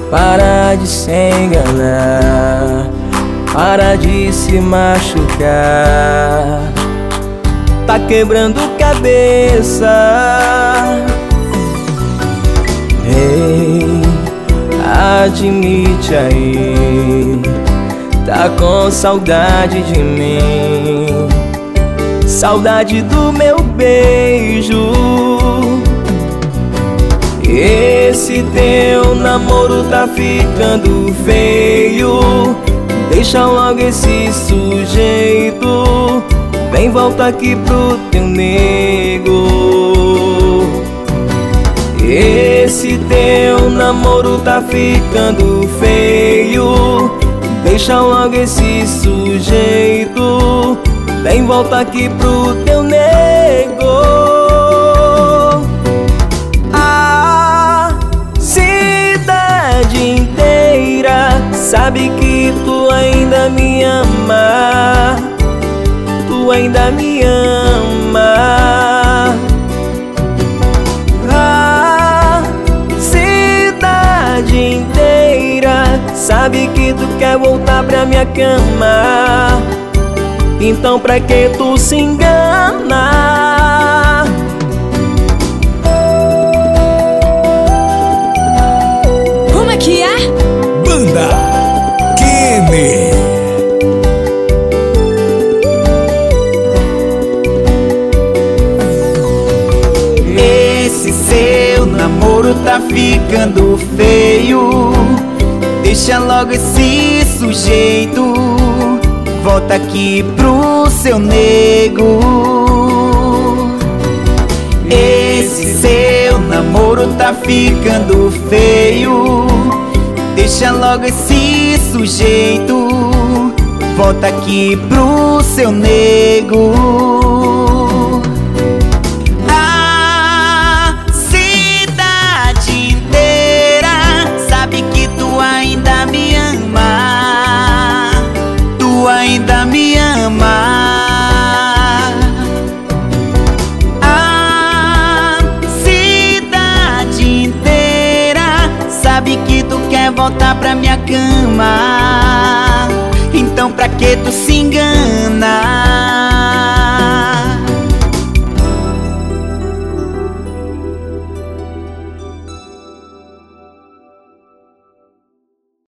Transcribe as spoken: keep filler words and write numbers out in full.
Para de se enganar, para de se machucar. Tá quebrando cabeça. Ei, admite aí, tá com saudade de mim, saudade do meu beijo. Esse teu namoro tá ficando feio, deixa logo esse sujeito, vem volta aqui pro teu nego. Esse teu namoro tá ficando feio, deixa logo esse sujeito, vem volta aqui pro teu nego. A cidade inteira sabe que tu ainda me ama, tu ainda me ama. A cidade inteira sabe que tu quer voltar pra minha cama, então pra que tu se engana? Como é que é? Banda Kenny. Esse seu namoro tá ficando feio, deixa logo esse sujeito, volta aqui pro seu nego. Esse seu namoro tá ficando feio, deixa logo esse sujeito, volta aqui pro seu nego. A cidade inteira sabe que tu ainda me ama, tu ainda me ama. A cidade inteira sabe que tu quer voltar pra minha cama, então pra que tu se engana?